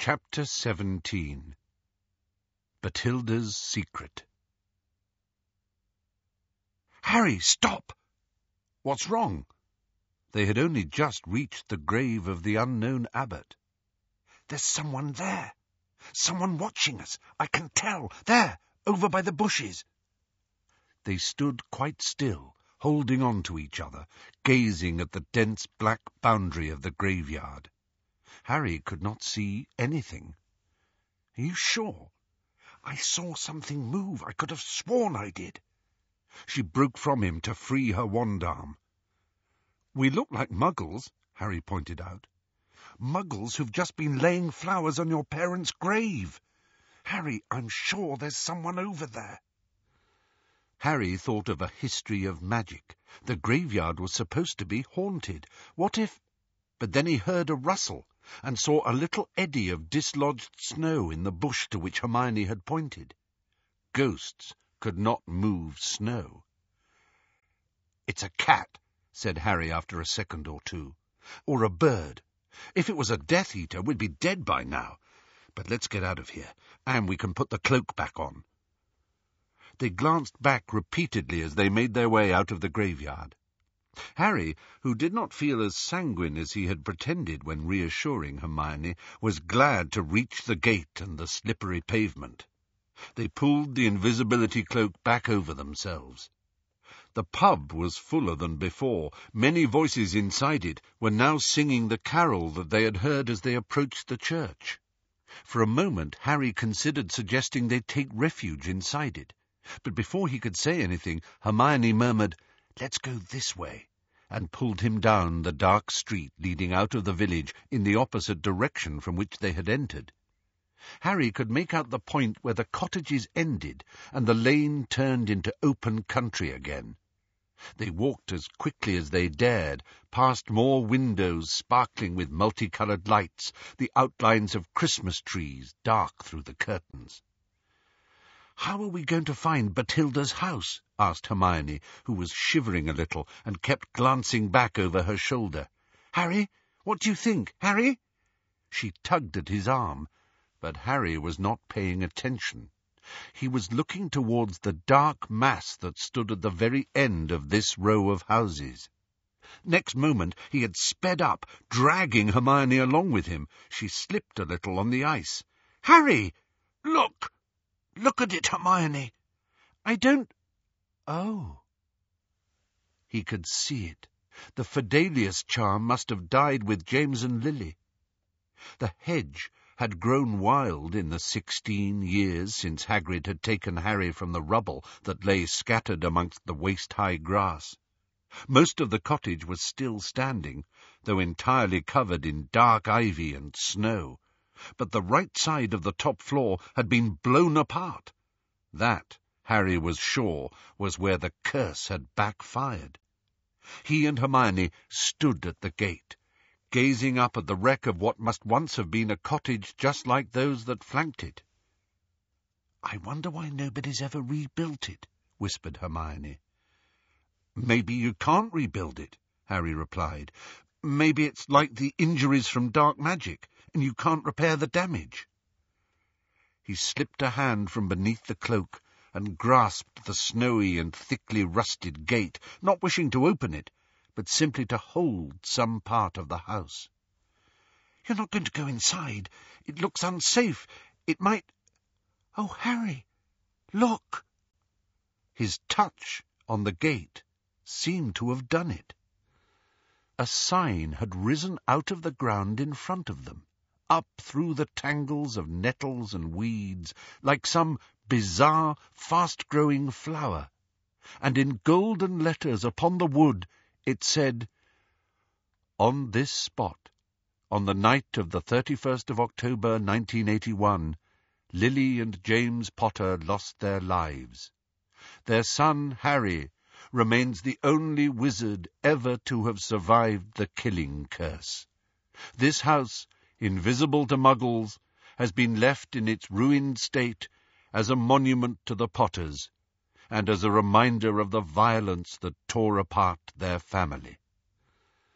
Chapter 17. Bathilda's Secret. "Harry, stop!" "What's wrong?" They had only just reached the grave of the unknown abbot. "There's someone there. Someone watching us. I can tell. There, over by the bushes." They stood quite still, holding on to each other, gazing at the dense black boundary of the graveyard. Harry could not see anything. "Are you sure? I saw something move. I could have sworn I did." She broke from him to free her wand arm. "We look like muggles," Harry pointed out. "Muggles who've just been laying flowers on your parents' grave. Harry, I'm sure there's someone over there." Harry thought of a history of magic. The graveyard was supposed to be haunted. What if... But then he heard a rustle and saw a little eddy of dislodged snow in the bush to which Hermione had pointed. Ghosts could not move snow. "It's a cat," said Harry after a second or two. "Or a bird. If it was a Death Eater, we'd be dead by now. But let's get out of here, and we can put the cloak back on." They glanced back repeatedly as they made their way out of the graveyard. Harry, who did not feel as sanguine as he had pretended when reassuring Hermione, was glad to reach the gate and the slippery pavement. They pulled the invisibility cloak back over themselves. The pub was fuller than before. Many voices inside it were now singing the carol that they had heard as they approached the church. For a moment Harry considered suggesting they take refuge inside it, but before he could say anything, Hermione murmured, "Let's go this way," and pulled him down the dark street leading out of the village in the opposite direction from which they had entered. Harry could make out the point where the cottages ended and the lane turned into open country again. They walked as quickly as they dared, past more windows sparkling with multicoloured lights, the outlines of Christmas trees dark through the curtains. "How are we going to find Bathilda's house?" asked Hermione, who was shivering a little and kept glancing back over her shoulder. "Harry, what do you think, Harry?" She tugged at his arm, but Harry was not paying attention. He was looking towards the dark mass that stood at the very end of this row of houses. Next moment he had sped up, dragging Hermione along with him. She slipped a little on the ice. "Harry! Look! Look at it, Hermione!" "I don't... Oh." He could see it. The Fidelius charm must have died with James and Lily. The hedge had grown wild in the 16 years since Hagrid had taken Harry from the rubble that lay scattered amongst the waist-high grass. Most of the cottage was still standing, though entirely covered in dark ivy and snow, but the right side of the top floor had been blown apart. That, Harry was sure, was where the curse had backfired. He and Hermione stood at the gate, gazing up at the wreck of what must once have been a cottage just like those that flanked it. "I wonder why nobody's ever rebuilt it," whispered Hermione. "Maybe you can't rebuild it," Harry replied. "Maybe it's like the injuries from dark magic, and you can't repair the damage." He slipped a hand from beneath the cloak and grasped the snowy and thickly rusted gate, not wishing to open it, but simply to hold some part of the house. "You're not going to go inside? It looks unsafe. It might... Oh, Harry, look!" His touch on the gate seemed to have done it. A sign had risen out of the ground in front of them, up through the tangles of nettles and weeds, like some bizarre, fast-growing flower, and in golden letters upon the wood it said, "On this spot, on the night of the 31st of October 1981, Lily and James Potter lost their lives. Their son, Harry, remains the only wizard ever to have survived the killing curse. This house, invisible to muggles, has been left in its ruined state as a monument to the Potters, and as a reminder of the violence that tore apart their family."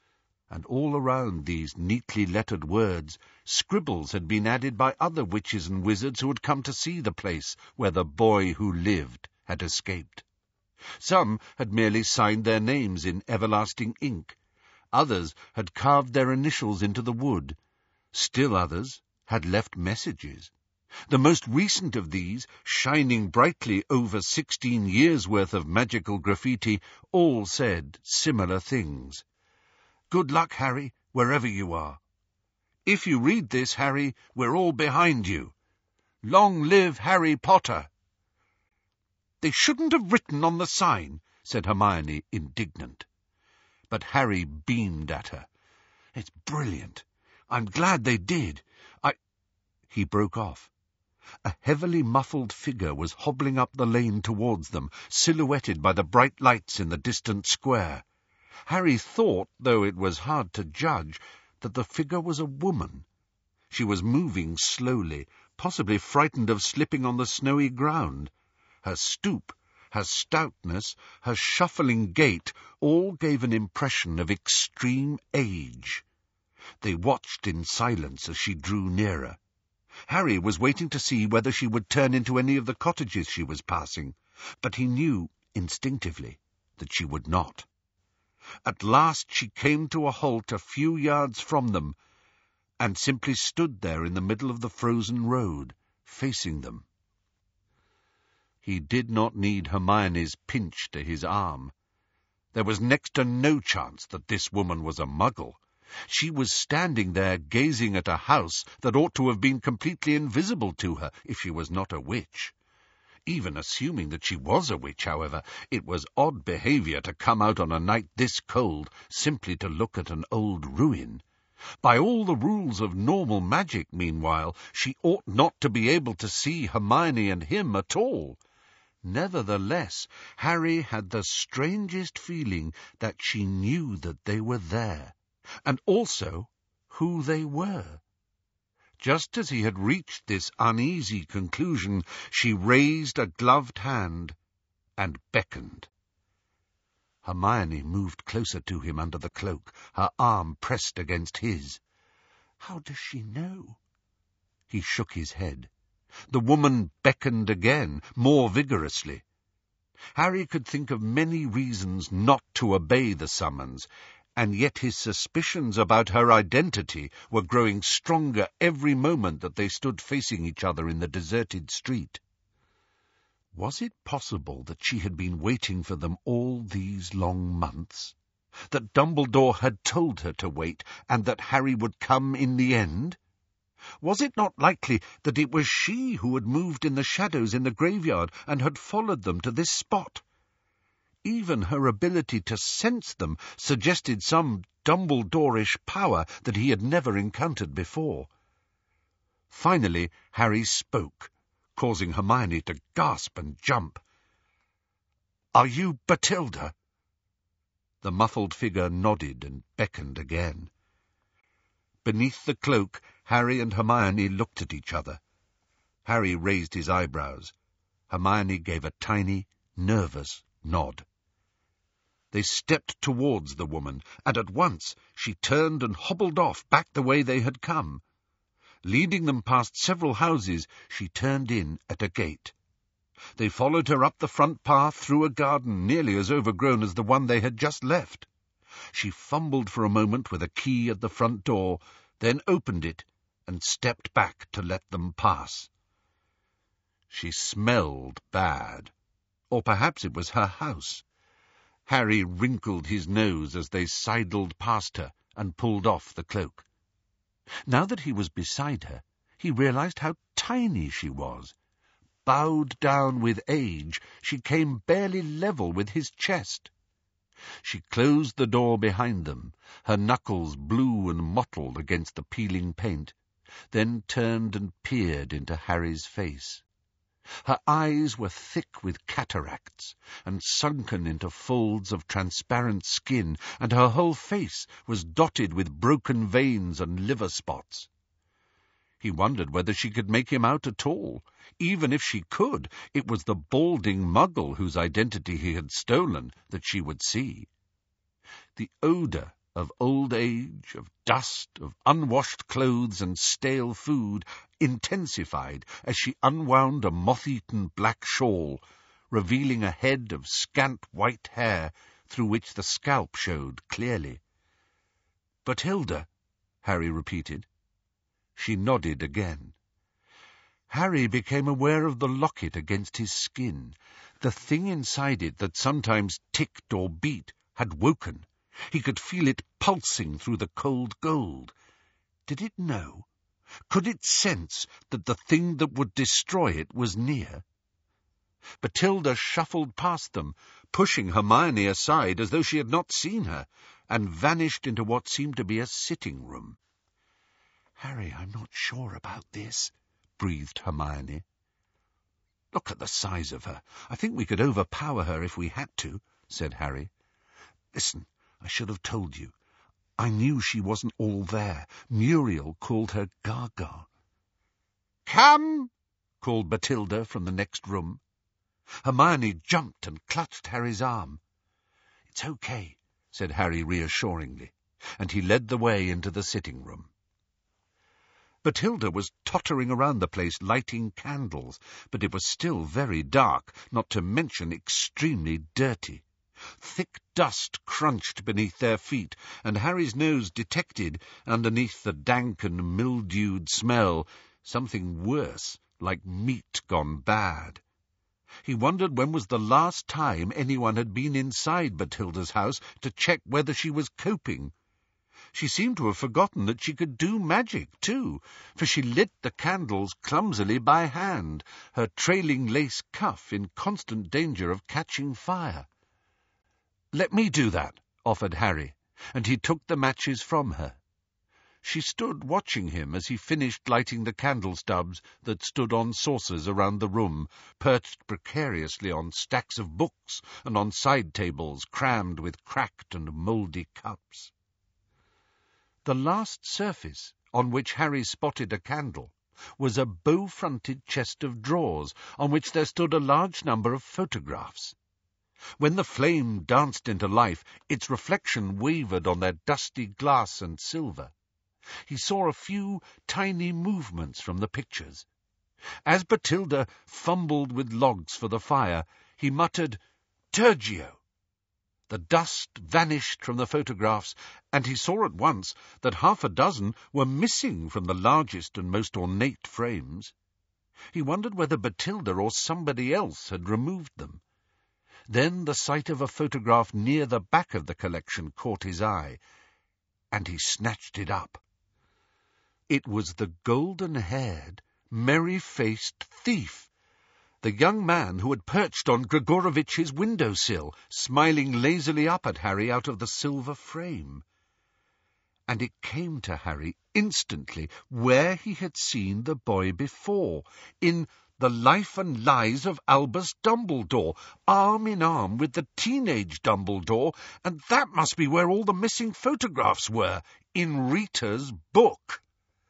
And all around these neatly lettered words, scribbles had been added by other witches and wizards who had come to see the place where the boy who lived had escaped. Some had merely signed their names in everlasting ink. Others had carved their initials into the wood. Still others had left messages. The most recent of these, shining brightly over 16 years' worth of magical graffiti, all said similar things. Good luck, Harry, wherever you are. If you read this, Harry, we're all behind you. Long live Harry Potter. They shouldn't have written on the sign, said Hermione, indignant. But Harry beamed at her. It's brilliant. I'm glad they did. He broke off. A heavily muffled figure was hobbling up the lane towards them, silhouetted by the bright lights in the distant square. Harry thought, though it was hard to judge, that the figure was a woman. She was moving slowly, possibly frightened of slipping on the snowy ground. Her stoop, her stoutness, her shuffling gait all gave an impression of extreme age. They watched in silence as she drew nearer. Harry was waiting to see whether she would turn into any of the cottages she was passing, but he knew, instinctively, that she would not. At last she came to a halt a few yards from them, and simply stood there in the middle of the frozen road, facing them. He did not need Hermione's pinch to his arm. There was next to no chance that this woman was a muggle. She was standing there gazing at a house that ought to have been completely invisible to her if she was not a witch. Even assuming that she was a witch, however, it was odd behaviour to come out on a night this cold simply to look at an old ruin. By all the rules of normal magic, meanwhile, she ought not to be able to see Hermione and him at all. Nevertheless, Harry had the strangest feeling that she knew that they were there, and also who they were. Just as he had reached this uneasy conclusion, she raised a gloved hand and beckoned. Hermione moved closer to him under the cloak, her arm pressed against his. How does she know? He shook his head. The woman beckoned again, more vigorously. Harry could think of many reasons not to obey the summons, and yet his suspicions about her identity were growing stronger every moment that they stood facing each other in the deserted street. Was it possible that she had been waiting for them all these long months? That Dumbledore had told her to wait, and that Harry would come in the end? Was it not likely that it was she who had moved in the shadows in the graveyard and had followed them to this spot? Even her ability to sense them suggested some Dumbledore-ish power that he had never encountered before. Finally, Harry spoke, causing Hermione to gasp and jump. "Are you Bathilda?" The muffled figure nodded and beckoned again. Beneath the cloak, Harry and Hermione looked at each other. Harry raised his eyebrows. Hermione gave a tiny, nervous nod. They stepped towards the woman, and at once she turned and hobbled off back the way they had come. Leading them past several houses, she turned in at a gate. They followed her up the front path through a garden nearly as overgrown as the one they had just left. She fumbled for a moment with a key at the front door, then opened it and stepped back to let them pass. She smelled bad, or perhaps it was her house. Harry wrinkled his nose as they sidled past her and pulled off the cloak. Now that he was beside her, he realized how tiny she was. Bowed down with age, she came barely level with his chest. She closed the door behind them, her knuckles blue and mottled against the peeling paint, then turned and peered into Harry's face. Her eyes were thick with cataracts and sunken into folds of transparent skin, and her whole face was dotted with broken veins and liver spots. He wondered whether she could make him out at all. Even if she could, it was the balding muggle whose identity he had stolen that she would see. The odour of old age, of dust, of unwashed clothes and stale food, intensified as she unwound a moth-eaten black shawl, revealing a head of scant white hair through which the scalp showed clearly. "Bathilda," Harry repeated. She nodded again. Harry became aware of the locket against his skin. The thing inside it that sometimes ticked or beat had woken. He could feel it pulsing through the cold gold. Did it know? Could it sense that the thing that would destroy it was near? Bathilda shuffled past them, pushing Hermione aside as though she had not seen her, and vanished into what seemed to be a sitting room. "Harry, I'm not sure about this," breathed Hermione. "Look at the size of her. I think we could overpower her if we had to," said Harry. "Listen, I should have told you. I knew she wasn't all there. Muriel called her Gaga." "Come!" called Bathilda from the next room. Hermione jumped and clutched Harry's arm. "It's okay," said Harry reassuringly, and he led the way into the sitting room. Bathilda was tottering around the place lighting candles, but it was still very dark, not to mention extremely dirty. Thick dust crunched beneath their feet, and Harry's nose detected, underneath the dank and mildewed smell, something worse, like meat gone bad. He wondered when was the last time anyone had been inside Bathilda's house to check whether she was coping. She seemed to have forgotten that she could do magic, too, for she lit the candles clumsily by hand, her trailing lace cuff in constant danger of catching fire. "Let me do that," offered Harry, and he took the matches from her. She stood watching him as he finished lighting the candle stubs that stood on saucers around the room, perched precariously on stacks of books and on side tables crammed with cracked and mouldy cups. The last surface on which Harry spotted a candle was a bow-fronted chest of drawers on which there stood a large number of photographs. When the flame danced into life, its reflection wavered on their dusty glass and silver. He saw a few tiny movements from the pictures. As Bathilda fumbled with logs for the fire, he muttered, "Tergio!" The dust vanished from the photographs, and he saw at once that half a dozen were missing from the largest and most ornate frames. He wondered whether Bathilda or somebody else had removed them. Then the sight of a photograph near the back of the collection caught his eye, and he snatched it up. It was the golden-haired, merry-faced thief, the young man who had perched on Grigorovich's window-sill, smiling lazily up at Harry out of the silver frame. And it came to Harry instantly where he had seen the boy before, in The Life and Lies of Albus Dumbledore, arm in arm with the teenage Dumbledore, and that must be where all the missing photographs were, in Rita's book.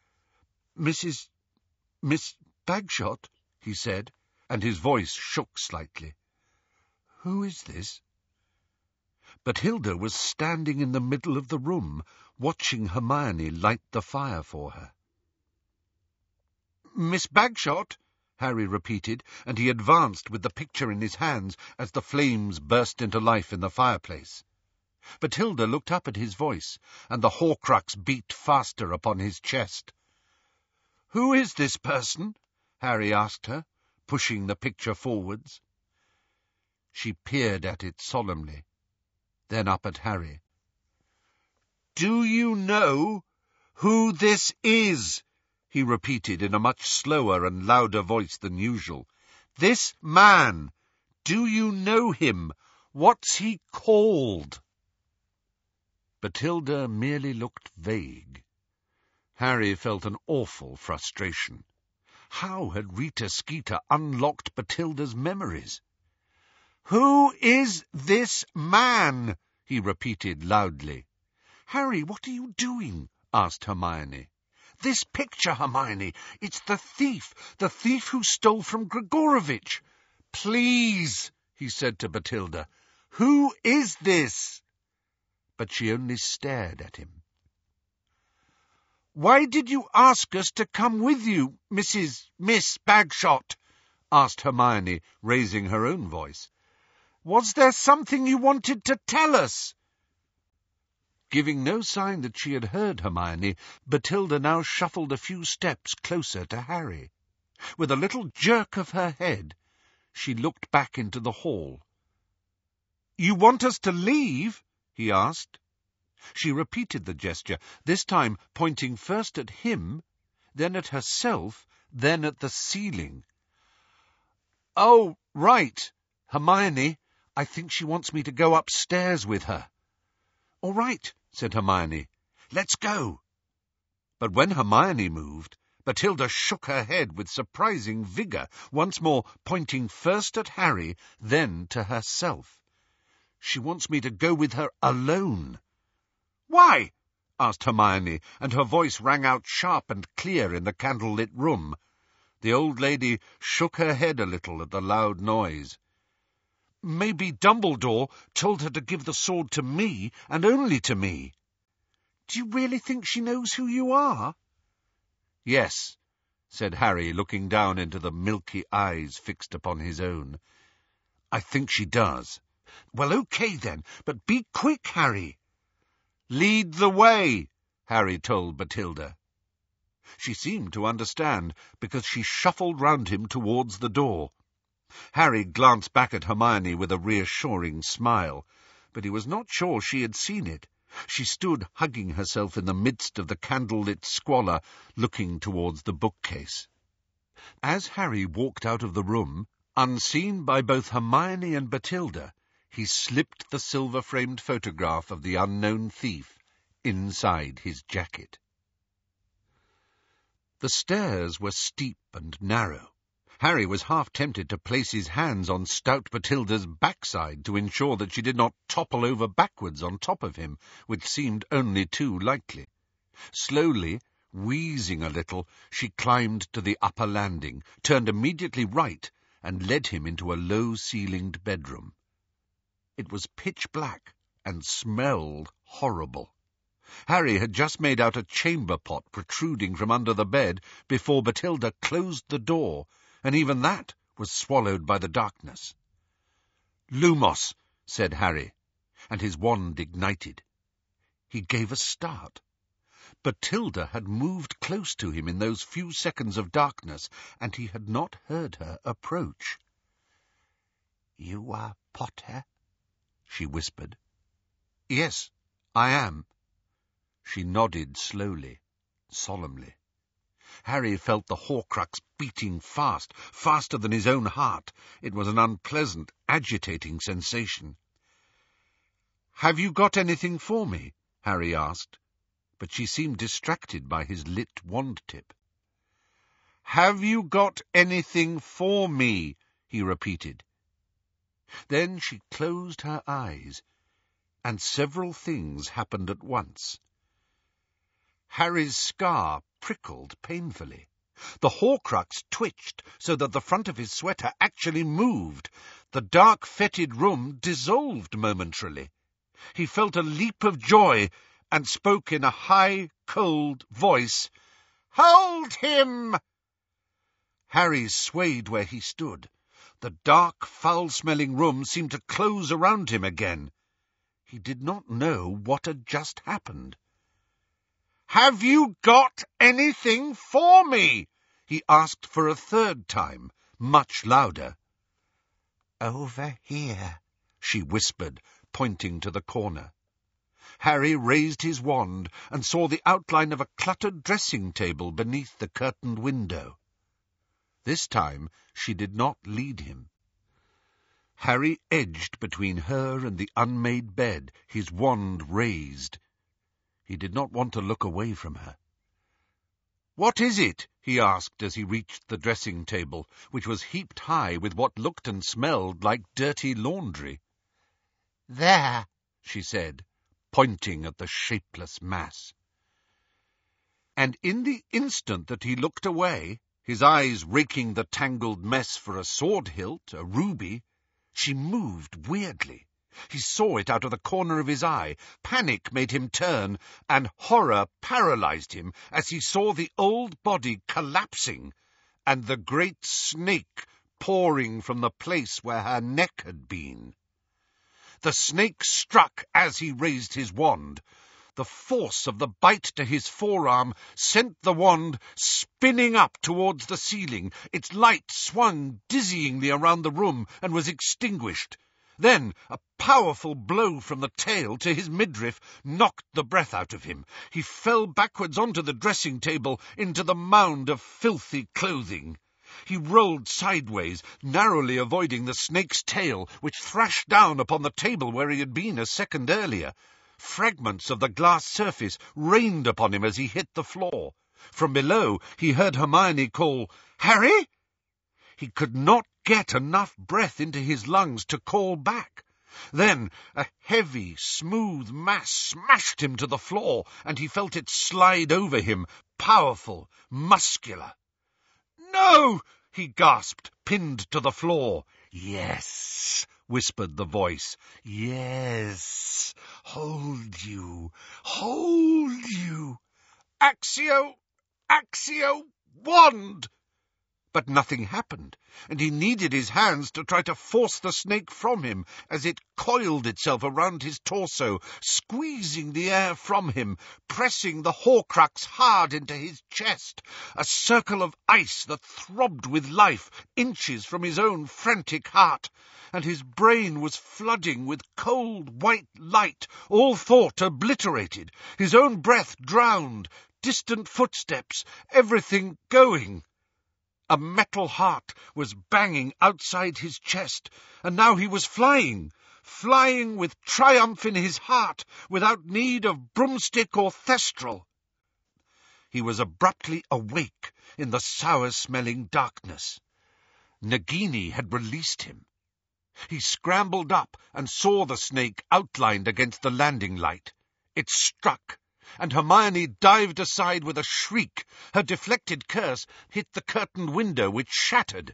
Miss Bagshot," he said, and his voice shook slightly. "Who is this?" Bathilda was standing in the middle of the room, watching Hermione light the fire for her. "Miss Bagshot," Harry repeated, and he advanced with the picture in his hands as the flames burst into life in the fireplace. Bathilda looked up at his voice, and the Horcrux beat faster upon his chest. "Who is this person?" Harry asked her, pushing the picture forwards. She peered at it solemnly, then up at Harry. "Do you know who this is?" he repeated in a much slower and louder voice than usual. "This man, do you know him? What's he called?" Bathilda merely looked vague. Harry felt an awful frustration. How had Rita Skeeter unlocked Bathilda's memories? "Who is this man?" he repeated loudly. "Harry, what are you doing?" asked Hermione. "This picture, Hermione. It's the thief who stole from Grigorovich." "Please," he said to Bathilda, "who is this?" but she only stared at him. "Why did you ask us to come with you, Miss Bagshot?" asked Hermione, raising her own voice. "Was there something you wanted to tell us?" Giving no sign that she had heard Hermione, Bathilda now shuffled a few steps closer to Harry. With a little jerk of her head, she looked back into the hall. "You want us to leave?" he asked. She repeated the gesture, this time pointing first at him, then at herself, then at the ceiling. "Oh, right. Hermione, I think she wants me to go upstairs with her." "All right," said Hermione. "Let's go." But when Hermione moved, Bathilda shook her head with surprising vigour, once more pointing first at Harry, then to herself. "She wants me to go with her alone." "Why?" asked Hermione, and her voice rang out sharp and clear in the candle-lit room. The old lady shook her head a little at the loud noise. "Maybe Dumbledore told her to give the sword to me, and only to me." "Do you really think she knows who you are?" "Yes," said Harry, looking down into the milky eyes fixed upon his own. "I think she does." "Well, okay then, but be quick, Harry." "Lead the way," Harry told Bathilda. She seemed to understand, because she shuffled round him towards the door. Harry glanced back at Hermione with a reassuring smile, but he was not sure she had seen it. She stood hugging herself in the midst of the candle-lit squalor, looking towards the bookcase. As Harry walked out of the room, unseen by both Hermione and Bathilda, he slipped the silver-framed photograph of the unknown thief inside his jacket. The stairs were steep and narrow. Harry was half tempted to place his hands on stout Bathilda's backside to ensure that she did not topple over backwards on top of him, which seemed only too likely. Slowly, wheezing a little, she climbed to the upper landing, turned immediately right, and led him into a low-ceilinged bedroom. It was pitch black and smelled horrible. Harry had just made out a chamber pot protruding from under the bed before Bathilda closed the door, and even that was swallowed by the darkness. "Lumos," said Harry, and his wand ignited. He gave a start. Bathilda had moved close to him in those few seconds of darkness, and he had not heard her approach. "You are Potter?" she whispered. "Yes, I am." She nodded slowly, solemnly. Harry felt the Horcrux beating fast, faster than his own heart. It was an unpleasant, agitating sensation. "Have you got anything for me?" Harry asked, but she seemed distracted by his lit wand-tip. "Have you got anything for me?" he repeated. Then she closed her eyes, and several things happened at once. Harry's scar prickled painfully. The Horcrux twitched so that the front of his sweater actually moved. The dark, fetid room dissolved momentarily. He felt a leap of joy and spoke in a high, cold voice. "Hold him!" Harry swayed where he stood. The dark, foul-smelling room seemed to close around him again. He did not know what had just happened. "Have you got anything for me?" he asked for a third time, much louder. "Over here," she whispered, pointing to the corner. Harry raised his wand and saw the outline of a cluttered dressing table beneath the curtained window. This time she did not lead him. Harry edged between her and the unmade bed, his wand raised. He did not want to look away from her. "What is it?" he asked as he reached the dressing table, which was heaped high with what looked and smelled like dirty laundry. "There," she said, pointing at the shapeless mass. And in the instant that he looked away, his eyes raking the tangled mess for a sword hilt, a ruby, she moved weirdly. He saw it out of the corner of his eye. Panic made him turn, and horror paralyzed him as he saw the old body collapsing and the great snake pouring from the place where her neck had been. The snake struck as he raised his wand. The force of the bite to his forearm sent the wand spinning up towards the ceiling. Its light swung dizzyingly around the room and was extinguished. Then a powerful blow from the tail to his midriff knocked the breath out of him. He fell backwards onto the dressing table into the mound of filthy clothing. He rolled sideways, narrowly avoiding the snake's tail, which thrashed down upon the table where he had been a second earlier. Fragments of the glass surface rained upon him as he hit the floor. From below he heard Hermione call, "Harry?" He could not get enough breath into his lungs to call back. Then a heavy, smooth mass smashed him to the floor, and he felt it slide over him, powerful, muscular. "No!" he gasped, pinned to the floor. "Yes," whispered the voice. "Yes. Hold you. Hold you. Accio wand!" But nothing happened, and he needed his hands to try to force the snake from him as it coiled itself around his torso, squeezing the air from him, pressing the Horcrux hard into his chest, a circle of ice that throbbed with life inches from his own frantic heart, and his brain was flooding with cold white light, all thought obliterated, his own breath drowned, distant footsteps, everything going. A metal heart was banging outside his chest, and now he was flying with triumph in his heart, without need of broomstick or thestral. He was abruptly awake in the sour-smelling darkness. Nagini had released him. He scrambled up and saw the snake outlined against the landing light. It struck, and Hermione dived aside with a shriek. Her deflected curse hit the curtained window, which shattered.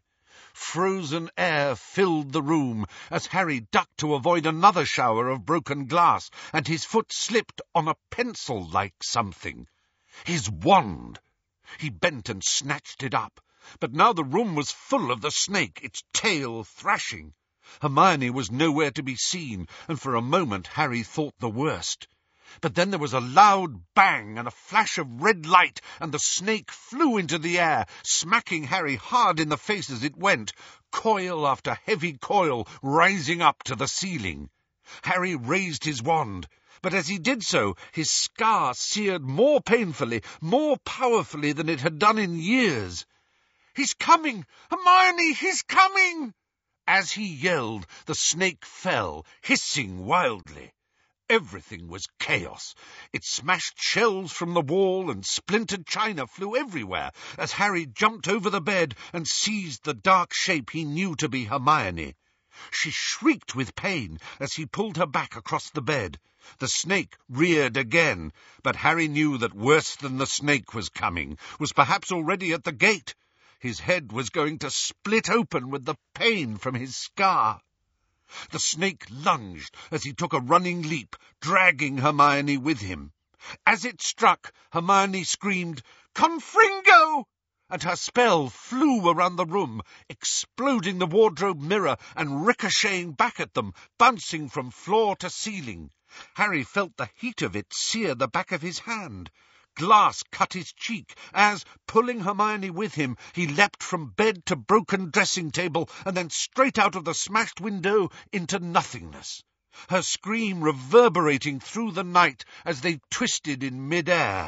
Frozen air filled the room as Harry ducked to avoid another shower of broken glass, and his foot slipped on a pencil-like something. His wand! He bent and snatched it up, but now the room was full of the snake, its tail thrashing. Hermione was nowhere to be seen, and for a moment Harry thought the worst. But then there was a loud bang and a flash of red light, and the snake flew into the air, smacking Harry hard in the face as it went, coil after heavy coil rising up to the ceiling. Harry raised his wand, but as he did so, his scar seared more painfully, more powerfully than it had done in years. "He's coming! Hermione, he's coming!" As he yelled, the snake fell, hissing wildly. Everything was chaos. It smashed shelves from the wall, and splintered china flew everywhere as Harry jumped over the bed and seized the dark shape he knew to be Hermione. She shrieked with pain as he pulled her back across the bed. The snake reared again, but Harry knew that worse than the snake was coming, was perhaps already at the gate. His head was going to split open with the pain from his scar. The snake lunged as he took a running leap, dragging Hermione with him. As it struck, Hermione screamed, "Confringo!" and her spell flew around the room, exploding the wardrobe mirror and ricocheting back at them, bouncing from floor to ceiling. Harry felt the heat of it sear the back of his hand. Glass cut his cheek as, pulling Hermione with him, he leapt from bed to broken dressing-table and then straight out of the smashed window into nothingness, her scream reverberating through the night as they twisted in mid-air.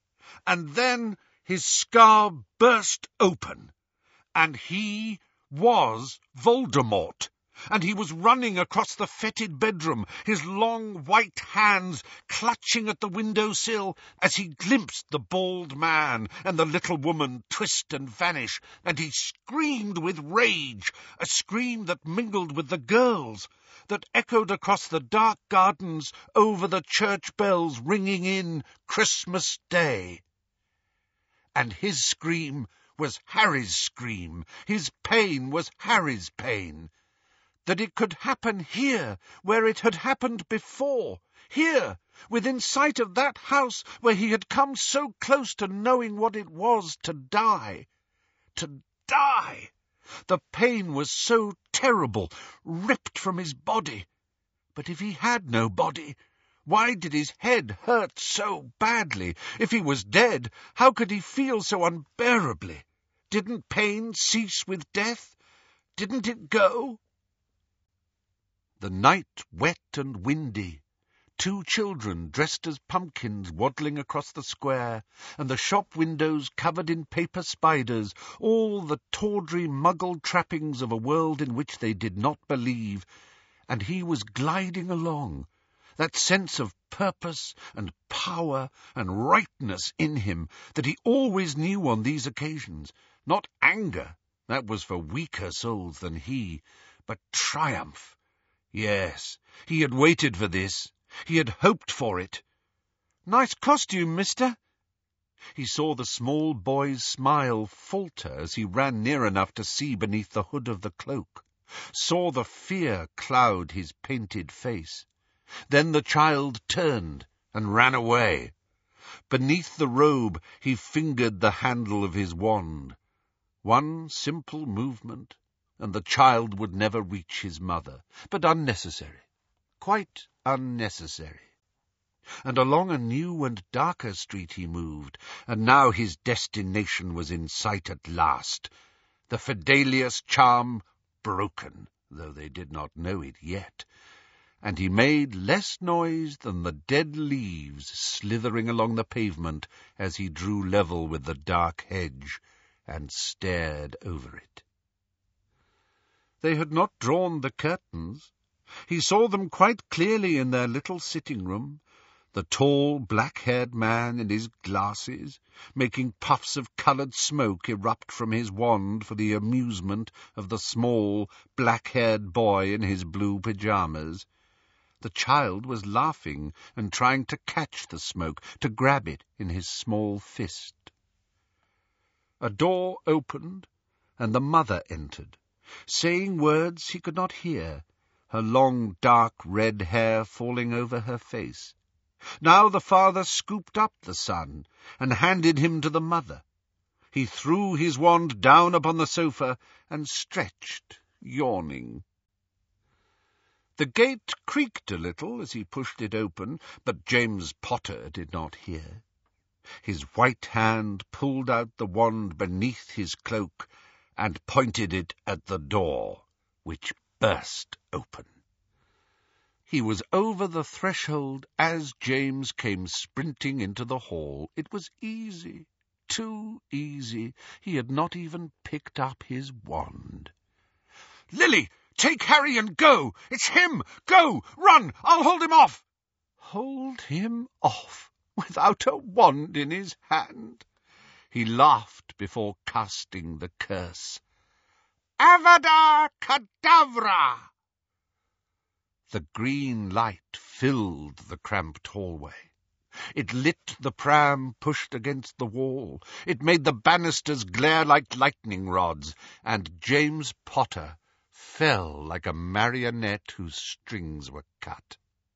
And then his scar burst open, and he was Voldemort. And he was running across the fetid bedroom, his long white hands clutching at the window-sill as he glimpsed the bald man and the little woman twist and vanish, and he screamed with rage, a scream that mingled with the girls', that echoed across the dark gardens over the church bells ringing in Christmas Day. And his scream was Harry's scream, his pain was Harry's pain. that it could happen here, where it had happened before, here, within sight of that house where he had come so close to knowing what it was to die. To die! The pain was so terrible, ripped from his body. But if he had no body, why did his head hurt so badly? If he was dead, how could he feel so unbearably? Didn't pain cease with death? Didn't it go? The night wet and windy, 2 children dressed as pumpkins waddling across the square, and the shop windows covered in paper spiders, all the tawdry muggled trappings of a world in which they did not believe, and he was gliding along, that sense of purpose and power and rightness in him that he always knew on these occasions, not anger, that was for weaker souls than he, but triumph. Yes, he had waited for this. He had hoped for it. "Nice costume, mister." He saw the small boy's smile falter as he ran near enough to see beneath the hood of the cloak, saw the fear cloud his painted face. Then the child turned and ran away. Beneath the robe he fingered the handle of his wand. One simple movement, and the child would never reach his mother, but unnecessary, quite unnecessary. And along a new and darker street he moved, and now his destination was in sight at last, the Fidelius charm broken, though they did not know it yet, and he made less noise than the dead leaves slithering along the pavement as he drew level with the dark hedge and stared over it. They had not drawn the curtains. He saw them quite clearly in their little sitting-room, the tall, black-haired man in his glasses, making puffs of coloured smoke erupt from his wand for the amusement of the small, black-haired boy in his blue pyjamas. The child was laughing and trying to catch the smoke, to grab it in his small fist. A door opened, and the mother entered, saying words he could not hear, her long, dark, red hair falling over her face. Now the father scooped up the son and handed him to the mother. He threw his wand down upon the sofa and stretched, yawning. The gate creaked a little as he pushed it open, but James Potter did not hear. His white hand pulled out the wand beneath his cloak and pointed it at the door, which burst open. He was over the threshold as James came sprinting into the hall. It was easy, too easy. He had not even picked up his wand. "Lily, take Harry and go! It's him! Go! Run! I'll hold him off!" Hold him off, without a wand in his hand. He laughed before casting the curse. Avada Kedavra! The green light filled the cramped hallway. It lit the pram pushed against the wall. It made the banisters glare like lightning rods, and James Potter fell like a marionette whose strings were cut.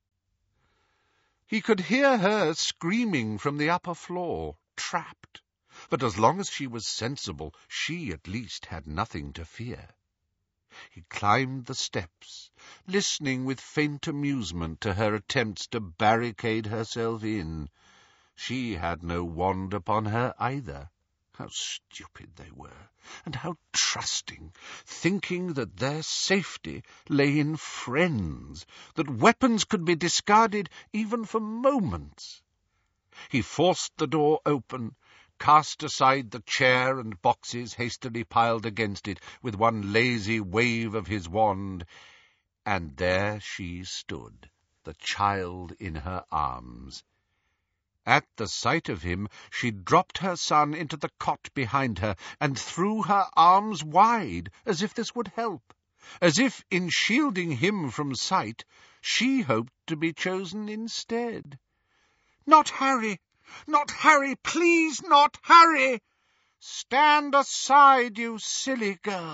He could hear her screaming from the upper floor, trapped, but as long as she was sensible, she at least had nothing to fear. He climbed the steps, listening with faint amusement to her attempts to barricade herself in. She had no wand upon her either. How stupid they were, and how trusting, thinking that their safety lay in friends, that weapons could be discarded even for moments. He forced the door open, cast aside the chair and boxes hastily piled against it with one lazy wave of his wand, and there she stood, the child in her arms. At the sight of him, she dropped her son into the cot behind her and threw her arms wide, as if this would help, as if, in shielding him from sight, she hoped to be chosen instead. "Not Harry! Not Harry! Please, not Harry! Stand aside, you silly girl!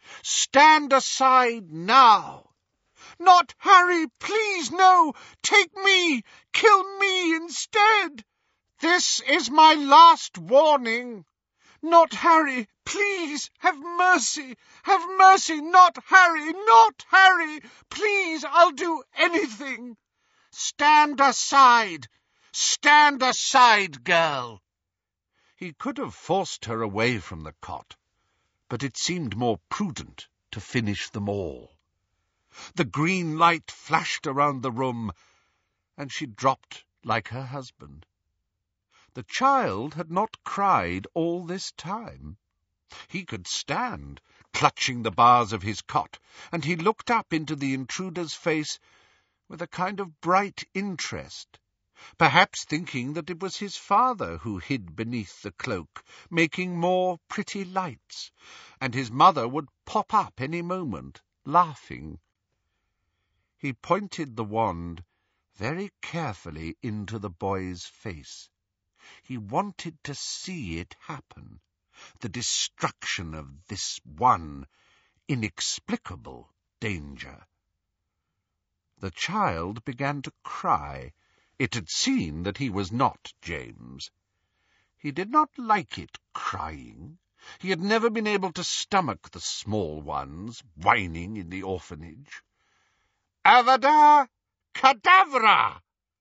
Stand aside now. Not Harry, please, no! Take me! Kill me instead! This is my last warning. Not Harry, please, have mercy! Have mercy, not Harry, not Harry! Please, I'll do anything! Stand aside! Stand aside, girl! He could have forced her away from the cot, but it seemed more prudent to finish them all. The green light flashed around the room, and she dropped like her husband. The child had not cried all this time. He could stand, clutching the bars of his cot, and he looked up into the intruder's face with a kind of bright interest, perhaps thinking that it was his father who hid beneath the cloak, making more pretty lights, and his mother would pop up any moment, laughing. He pointed the wand very carefully into the boy's face. He wanted to see it happen, the destruction of this one inexplicable danger. The child began to cry. It had seen that he was not James. He did not like it crying. He had never been able to stomach the small ones whining in the orphanage. Avada Kedavra!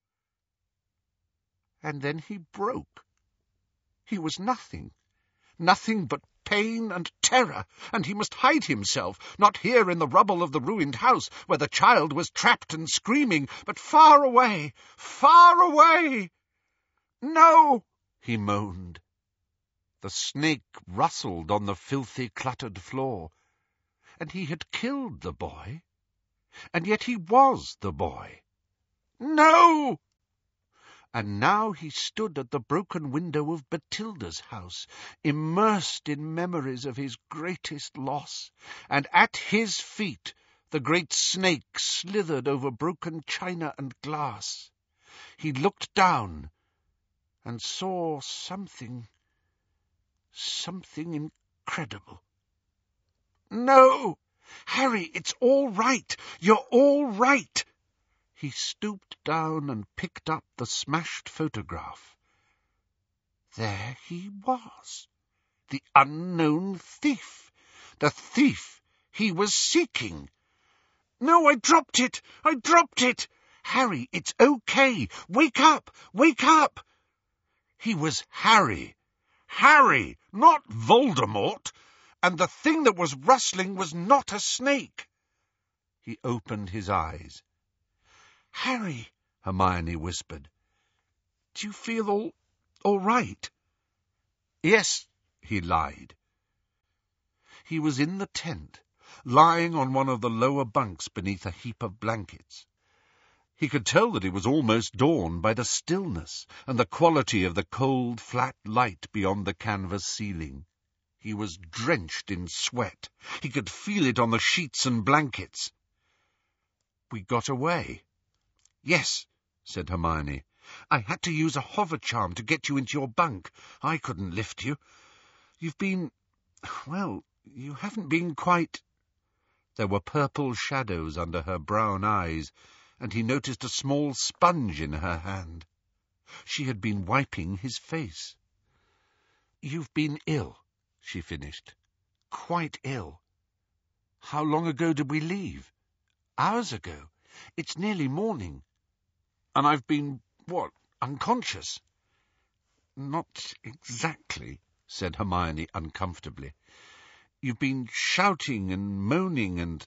And then he broke. He was nothing but pain and terror, and he must hide himself, not here in the rubble of the ruined house, where the child was trapped and screaming, but far away, far away. No, he moaned. The snake rustled on the filthy, cluttered floor, and he had killed the boy. And yet he was the boy. No! And now he stood at the broken window of Bathilda's house, immersed in memories of his greatest loss, and at his feet the great snake slithered over broken china and glass. He looked down and saw something incredible. No! Harry, it's all right. You're all right. He stooped down and picked up the smashed photograph. There he was, the unknown thief, the thief he was seeking. No, I dropped it. Harry, it's okay. Wake up, wake up. He was Harry, not Voldemort. And the thing that was rustling was not a snake. He opened his eyes. Harry, Hermione whispered, do you feel all right? Yes, he lied. He was in the tent, lying on one of the lower bunks beneath a heap of blankets. He could tell that it was almost dawn by the stillness and the quality of the cold, flat light beyond the canvas ceiling. He was drenched in sweat. He could feel it on the sheets and blankets. We got away. Yes, said Hermione. I had to use a hover charm to get you into your bunk. I couldn't lift you. You haven't been quite... There were purple shadows under her brown eyes, and he noticed a small sponge in her hand. She had been wiping his face. You've been ill, she finished. Quite ill. How long ago did we leave? Hours ago. It's nearly morning. And I've been, unconscious? Not exactly, said Hermione uncomfortably. You've been shouting and moaning and...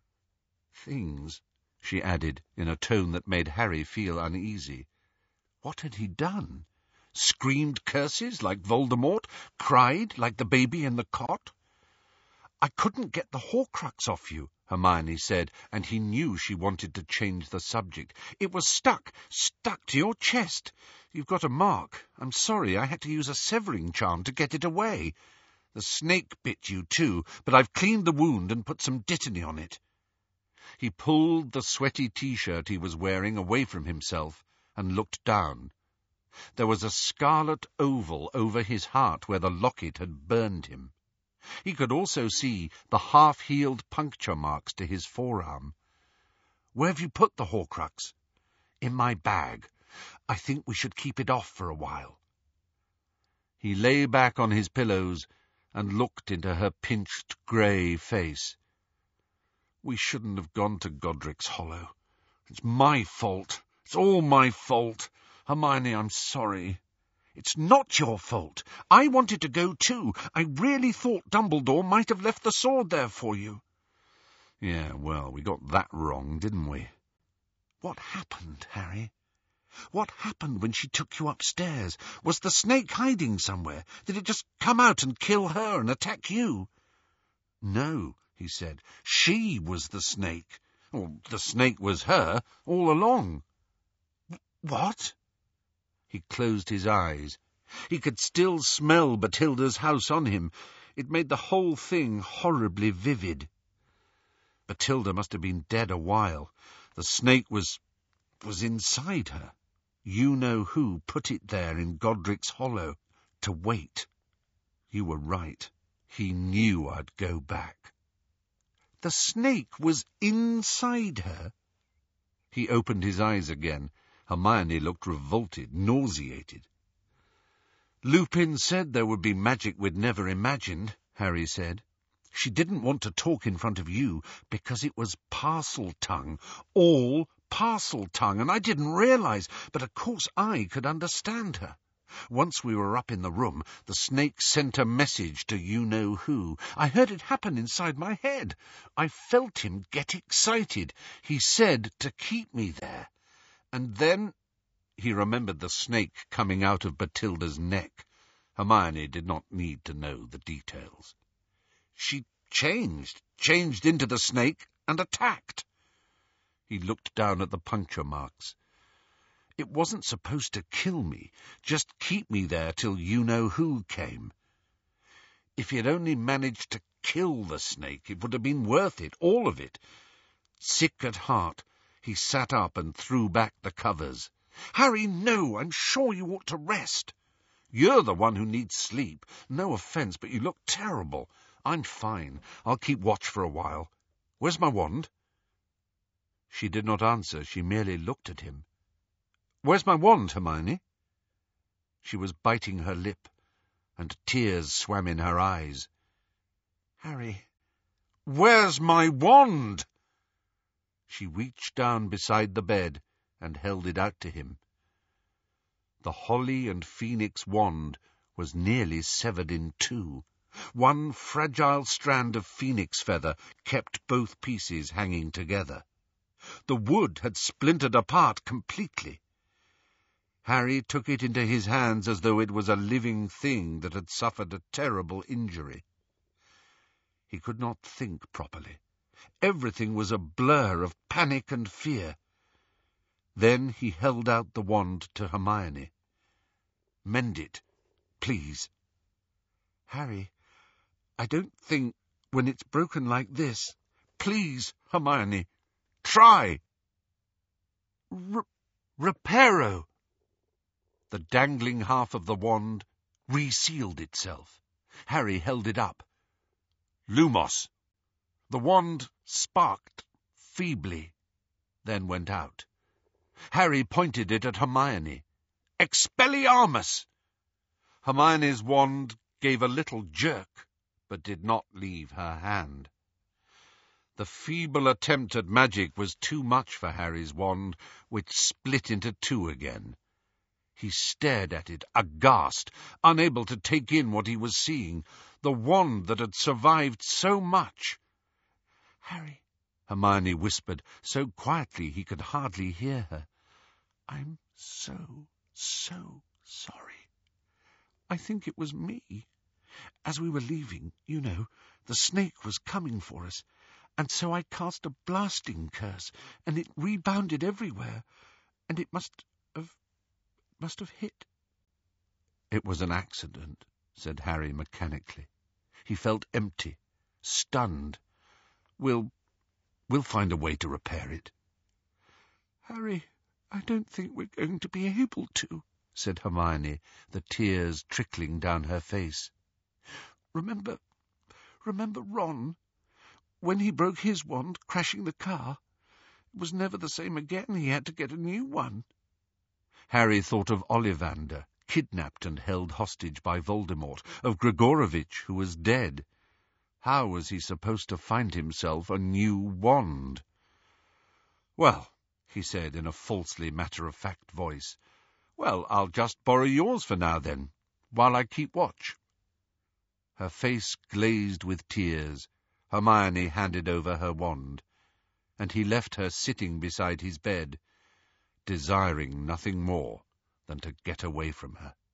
things, she added in a tone that made Harry feel uneasy. What had he done? Screamed curses like Voldemort? Cried like the baby in the cot? I couldn't get the Horcrux off you, Hermione said, and he knew she wanted to change the subject. It was stuck to your chest. You've got a mark. I'm sorry, I had to use a severing charm to get it away. The snake bit you too, but I've cleaned the wound and put some dittany on it. He pulled the sweaty T-shirt he was wearing away from himself and looked down. There was a scarlet oval over his heart where the locket had burned him. He could also see the half-healed puncture marks to his forearm. "Where have you put the Horcrux?" "In my bag. I think we should keep it off for a while." He lay back on his pillows and looked into her pinched grey face. "We shouldn't have gone to Godric's Hollow. It's my fault. It's all my fault. Hermione, I'm sorry." "It's not your fault. I wanted to go too. I really thought Dumbledore might have left the sword there for you." "Yeah, well, we got that wrong, didn't we?" "What happened, Harry? What happened when she took you upstairs? Was the snake hiding somewhere? Did it just come out and kill her and attack you?" "No," he said. "She was the snake. Or the snake was her all along." "What?" He closed his eyes. He could still smell Bathilda's house on him. It made the whole thing horribly vivid. Bathilda must have been dead a while. The snake was inside her. You-know-who put it there in Godric's Hollow to wait. You were right. He knew I'd go back." "The snake was inside her?" He opened his eyes again. Hermione looked revolted, nauseated. "Lupin said there would be magic we'd never imagined," Harry said. "She didn't want to talk in front of you because it was Parseltongue, all Parseltongue, and I didn't realize, but of course I could understand her. Once we were up in the room, the snake sent a message to you-know-who. I heard it happen inside my head. I felt him get excited. He said to keep me there. And then—" He remembered the snake coming out of Bathilda's neck. Hermione did not need to know the details. "She changed into the snake and attacked." He looked down at the puncture marks. "It wasn't supposed to kill me, just keep me there till you-know-who came. If he had only managed to kill the snake, it would have been worth it, all of it." Sick at heart, he sat up and threw back the covers. "Harry, no, I'm sure you ought to rest." "You're the one who needs sleep. No offence, but you look terrible." "I'm fine. I'll keep watch for a while. Where's my wand?" She did not answer. She merely looked at him. "Where's my wand, Hermione?" She was biting her lip, and tears swam in her eyes. "Harry, where's my wand?" She reached down beside the bed and held it out to him. The holly and phoenix wand was nearly severed in two. One fragile strand of phoenix feather kept both pieces hanging together. The wood had splintered apart completely. Harry took it into his hands as though it was a living thing that had suffered a terrible injury. He could not think properly. Everything was a blur of panic and fear. Then he held out the wand to Hermione. "Mend it, please." "Harry, I don't think, when it's broken like this—" "Please, Hermione, try." Reparo." The dangling half of the wand resealed itself. Harry held it up. "Lumos." The wand sparked feebly, then went out. Harry pointed it at Hermione. "Expelliarmus!" Hermione's wand gave a little jerk, but did not leave her hand. The feeble attempt at magic was too much for Harry's wand, which split into two again. He stared at it, aghast, unable to take in what he was seeing, the wand that had survived so much. "Harry," Hermione whispered, so quietly he could hardly hear her, "I'm so sorry. I think it was me. As we were leaving, you know, the snake was coming for us, and so I cast a blasting curse, and it rebounded everywhere, and it must have hit." "It was an accident," said Harry mechanically. He felt empty, stunned. We'll find a way to repair it." "Harry, I don't think we're going to be able to," said Hermione, the tears trickling down her face. Remember Remember Ron? When he broke his wand, crashing the car, it was never the same again. He had to get a new one. Harry thought of Ollivander, kidnapped and held hostage by Voldemort, of Gregorovitch, who was dead. How was he supposed to find himself a new wand? "Well," he said in a falsely matter-of-fact voice, "well, I'll just borrow yours for now, then, while I keep watch." Her face glazed with tears. Hermione handed over her wand, and he left her sitting beside his bed, desiring nothing more than to get away from her.